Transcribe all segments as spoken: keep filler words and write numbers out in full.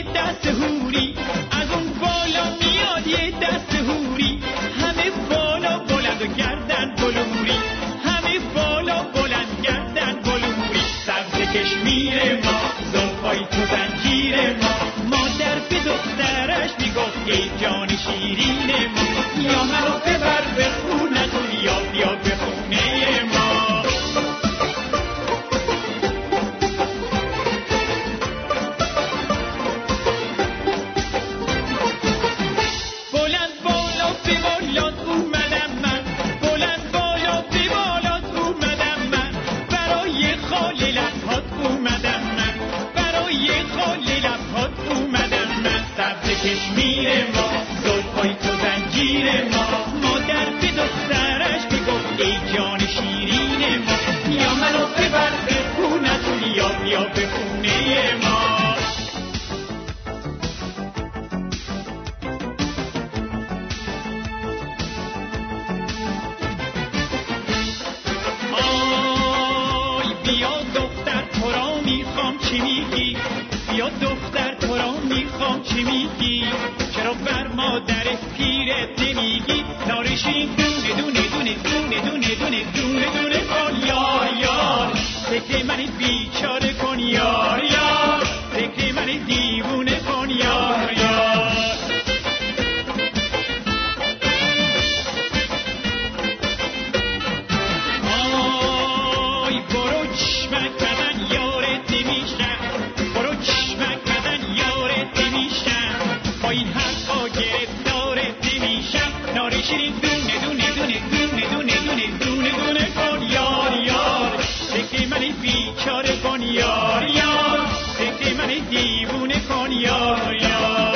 یه دست هوری، از اون بالا میاد یه دست هوری، همه بالا بلند و گردن بلوری، همه بالا بلند گردن بلوری. سبز کشمیر ما، زلفای تو زنجیر ما، مادر به دخترش میگفت ای جان شیرین ما، یا منو ببر به خونتون یا بیا به خونه ما. کشمیر ما، زلفای تو زنجیر ما، مادر به دخترش میگفت ای جان شیرین ما، یا منو ببر به خونتون یا بیا به خونه ما. آی بیا دختر تو را میخوام چی میگی، بیا دختر تو را میخوام چی میگی، چرا بر مادر پیرت نمیگی، نارشین دونه دونه دونه دونه دونه دونه دونه دونه کن یار یار، فکر من بیچاره کن یار یار، فکر من دیوونه کن یار یار. آی برو چشمک بدن یارت نمیشم، برو چشمک بدن یارت نمیشم، با این حرفا گرفتارت نمیشم، نارشین دونه دونه دونه دونه دونه دونه دونه دونه کن یار یار، فکر من بیچاره کن یار یار، فکر من دیوونه کن یار یار.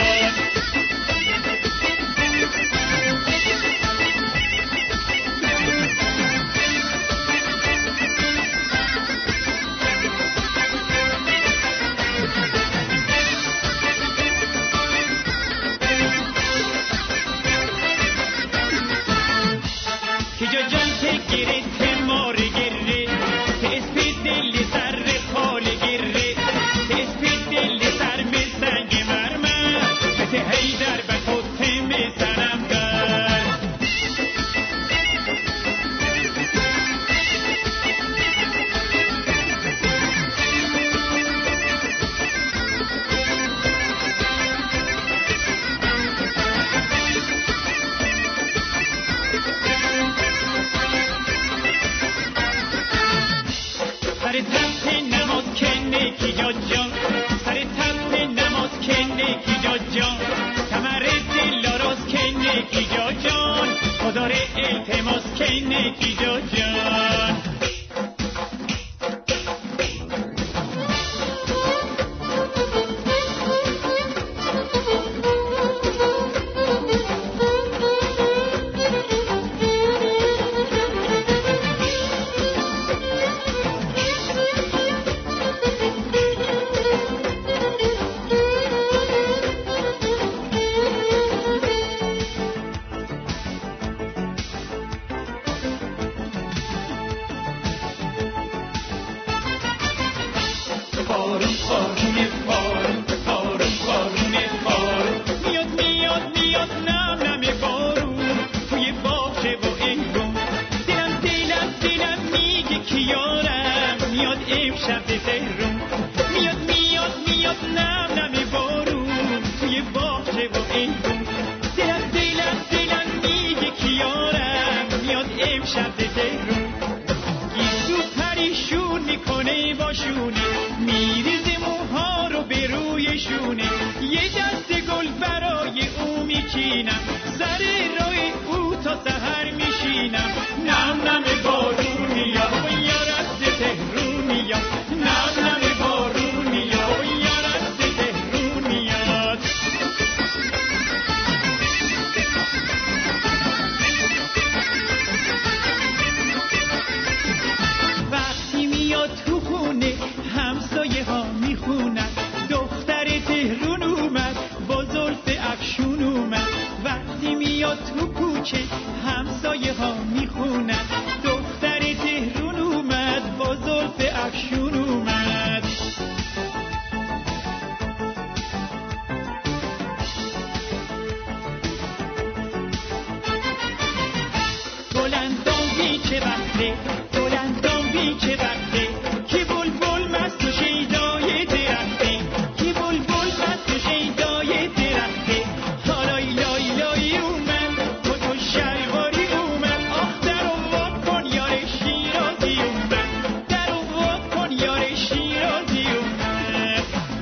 چه وقته بلندان بی چه وقته که بلبل مست و شیدای درخته که بلبل مست و شیدای درخته حالا لای لای اومد کت و شلواری اومد آخ در و وا کن یار شیرازی اومد در و وا کن یار شیرازی اومد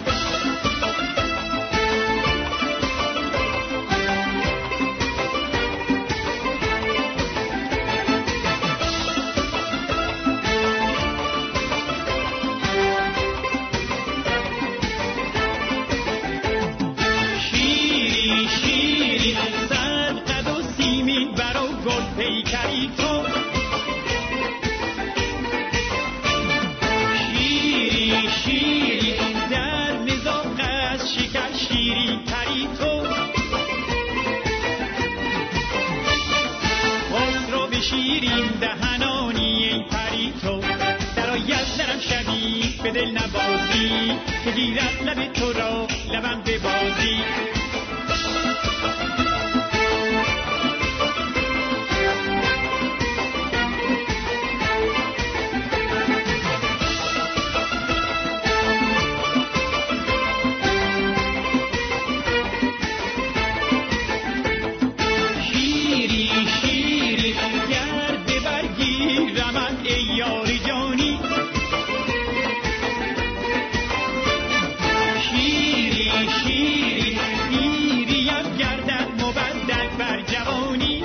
شیری شیری سر قد و سیمین برا گل پیکری تو شیری شیری در مزاق از شکر شیری تری تو خسرو به شیرین دهنانی ای پری تو در آید نرم شبی به دل نبازی که گیرد لب تو را لبم ببازی شیری شیری گر ببرگیرمت ای یار جانی شیری شیری پیریم گردد مبدل بر جوانی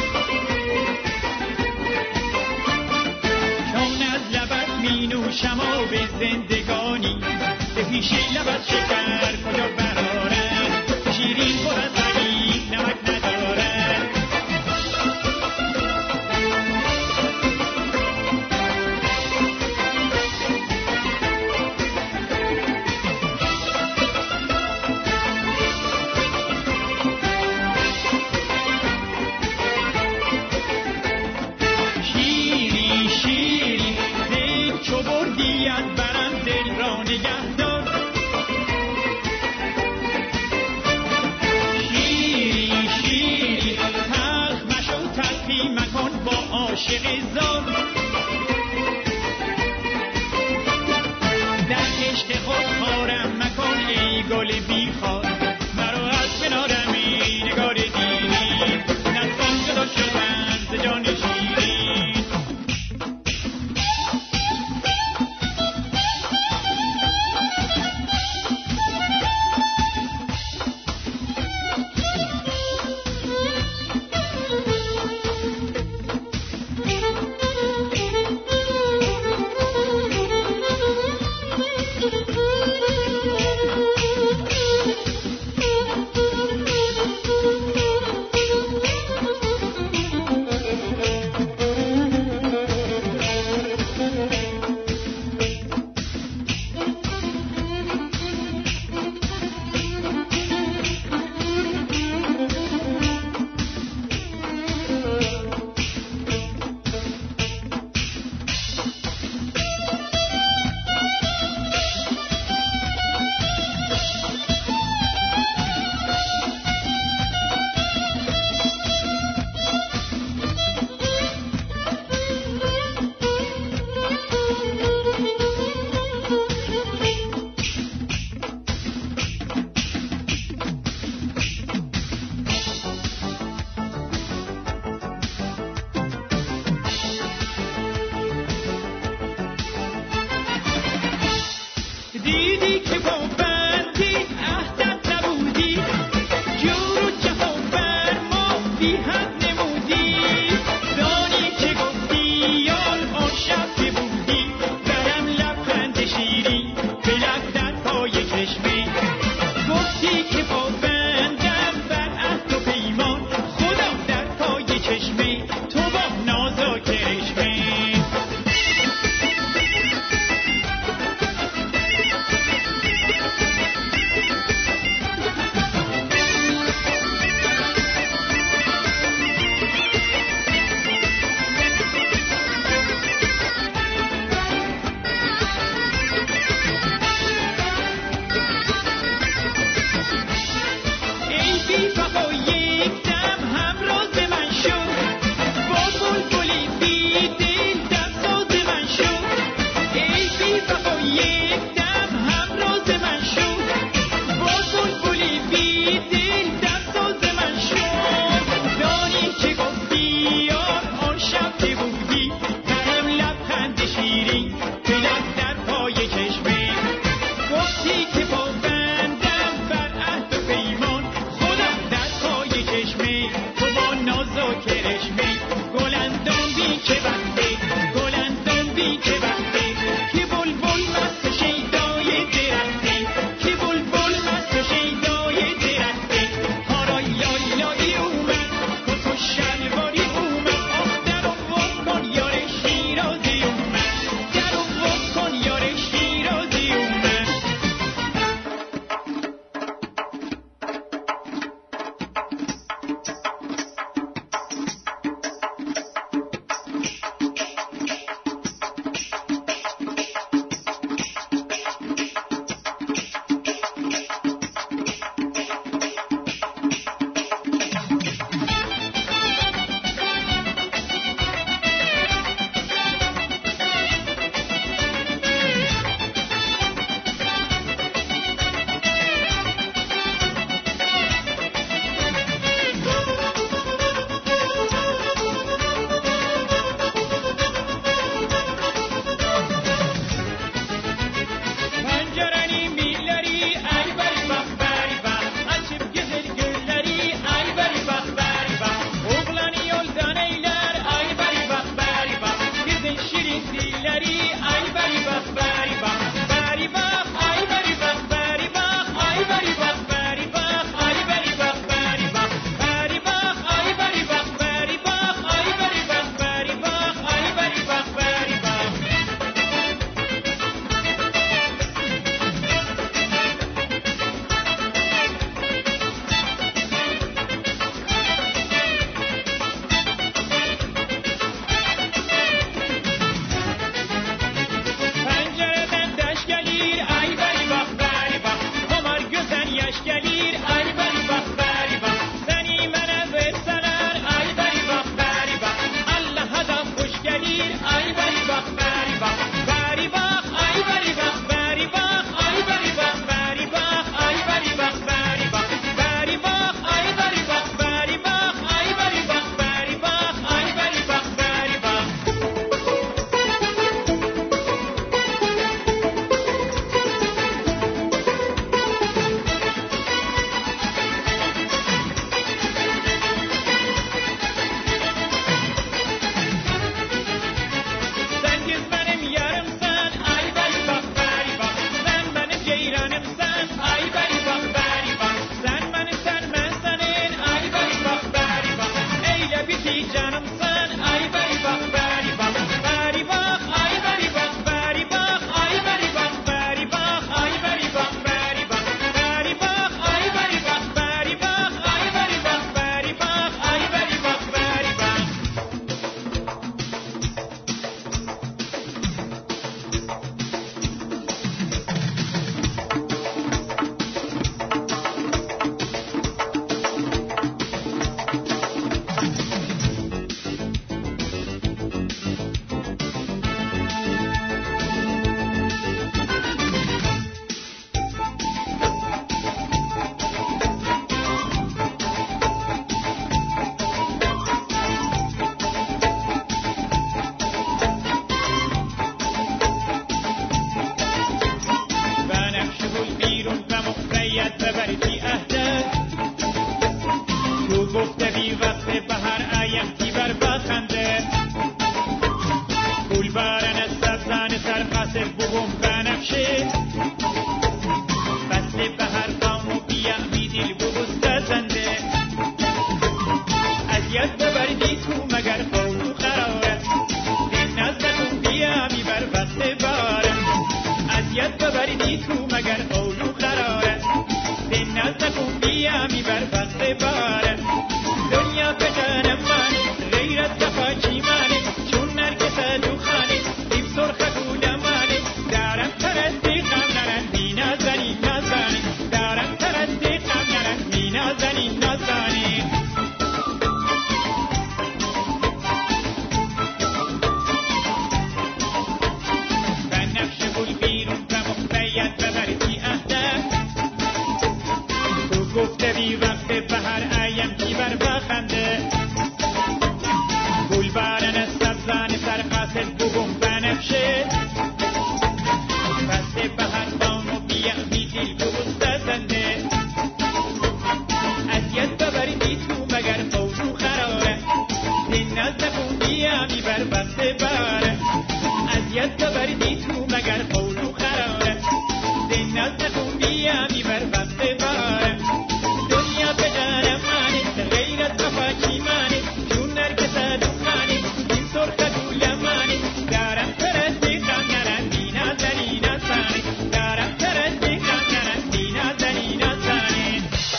چون از لبت می نوشم آب زندگانی به پیش لبت شکر کجا برارد شیرین پر از غمی نمک ندارد شیری شیری دل چو بردیت برم دل را نگهدار شیری شیری تلخ مشو تلخی مکن با عاشق زار در عشق خود خارم مکن ای گل بیخار مرا از کنارم ای نگار دینی نتوان جدا شدن ز جان شیرین دیدی که با بندی عهدت نبودی جور و جفا بر ما بی حد نمودی دانی که گفتی یار آن شب که بودی برم لبخند شیرین به لب در پای چشمه گفتی که با بندم بر عهد و پیمان خدا در پای چشمه تو با نازا کرشمه از نخوندی همی بر وقت باره دنیا پدر منه غیر از مفاکی منه جون نرگس دخانه این سرخ دوله منه دارم ترستی خانگرن دینا زنینا سانه دارم ترستی خانگرن دینا زنینا سانه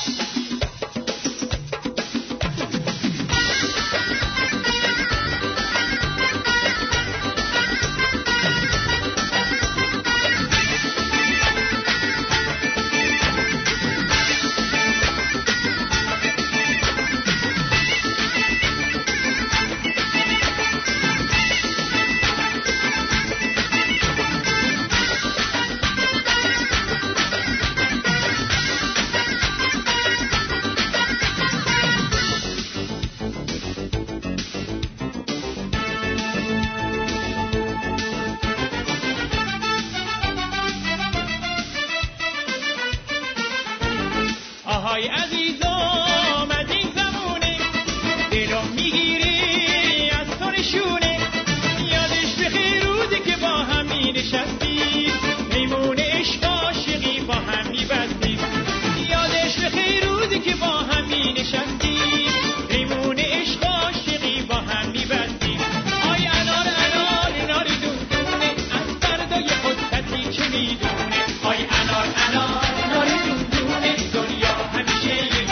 آهای عزیزم از این زمونه دلم میگیری از تو نشونه یادش بخیر روزی که با هم می نشستیم میمون عشق عاشقی با هم می بستیم یادش بخیر روزی که با هم می نشستیم میمون عشق عاشقی با هم می بستیم آی انار انار انار دونه از فردای خودتی چه میدونه آی انار انار انار دونه دنیا همیشه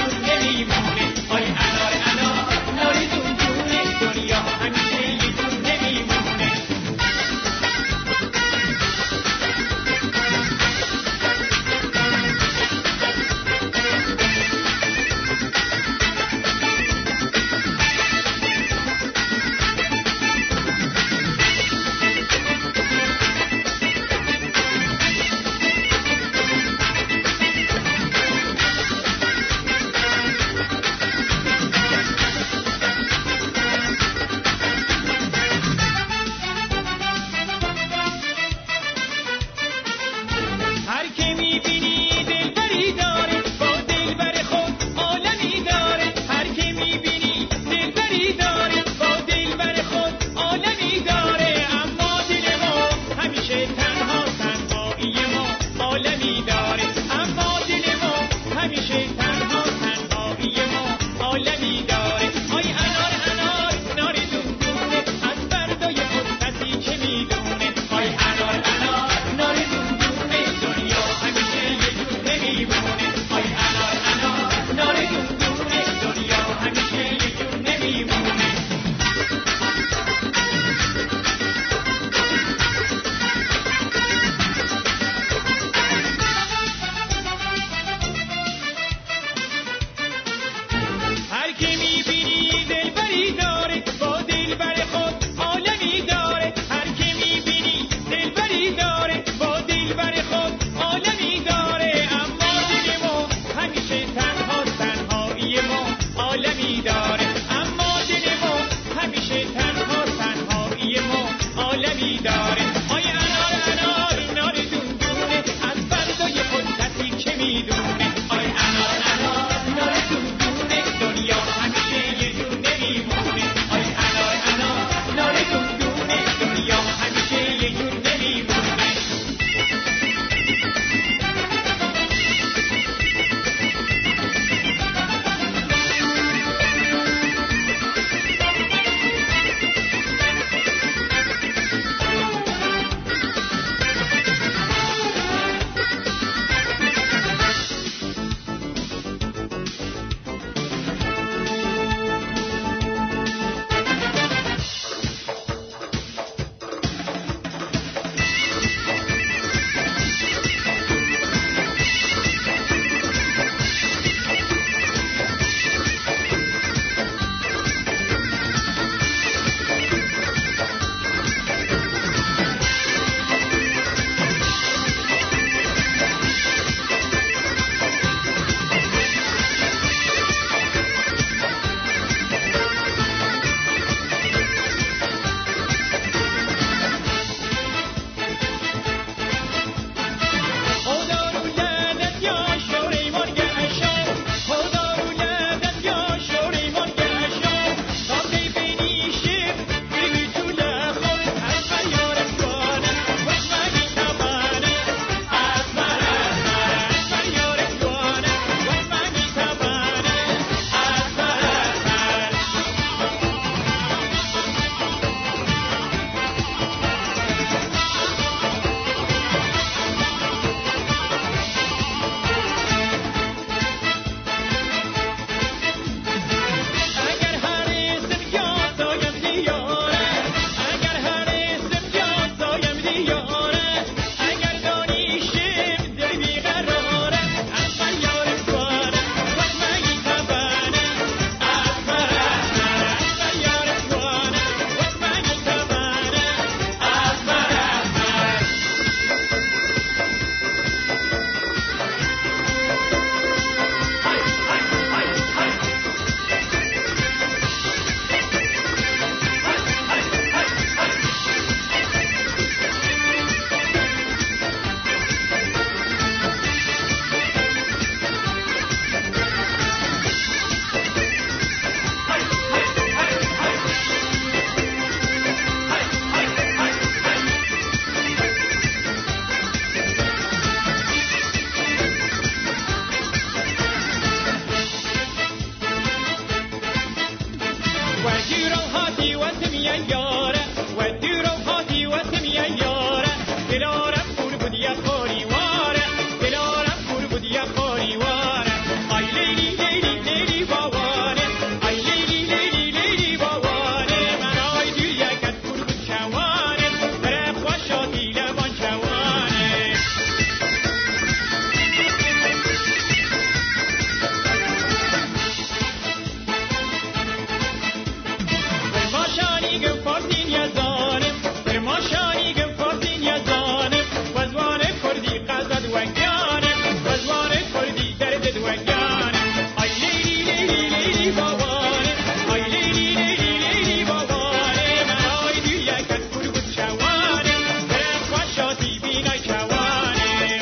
دوگانه آی لیلی لیلی لیلی بابانه آی لیلی لیلی لیلی بابانه من آی دیگه کت کل بود شوانه برم خوشاتی بینای شوانه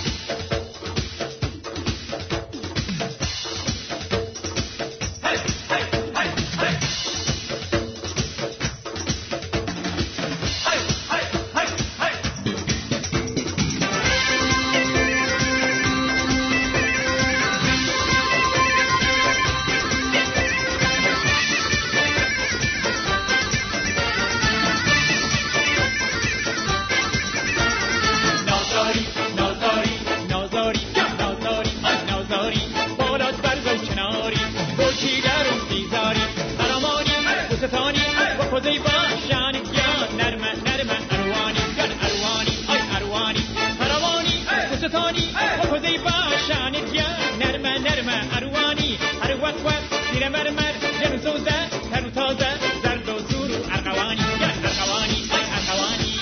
نازاری نازاری نازاری نازاری نازاری بالات برزو کناری گوچی در اون بیزاری قرامانی بوستانی با خوزی باشن یا نرمه نرمه اروانی یا اروانی آی اروانی قرامانی بوستانی با خوزی باشن یا نرمه نرمه اروانی هر وقت وقت زیر مرمر جنو سوزه ترو تازه زرد و زور و ارغوانی یا ارغوانی آی ارغوانی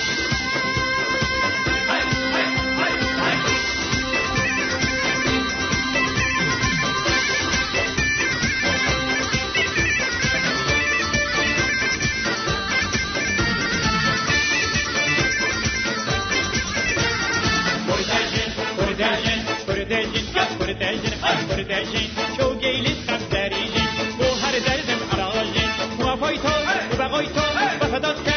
Purdajin, purdajin, purdajin, purdajin, çok geylis kaptarijin, bu her derdin arajin, muafayto, bu bagayto, basadat